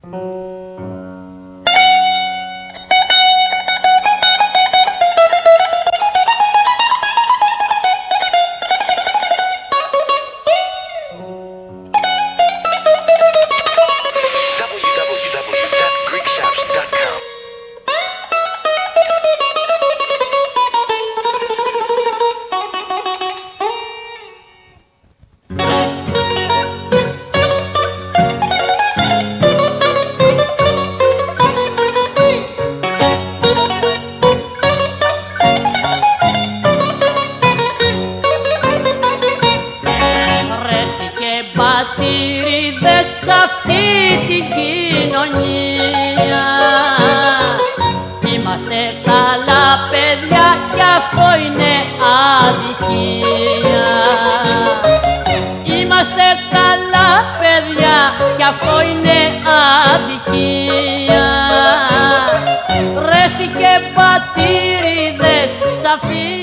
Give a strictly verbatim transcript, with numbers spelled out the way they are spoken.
Πατήριδες σ' αυτή την κοινωνία είμαστε καλά παιδιά κι αυτό είναι αδικία. Είμαστε καλά παιδιά κι αυτό είναι αδικία. Ρέστη και πατήριδες σ' αυτή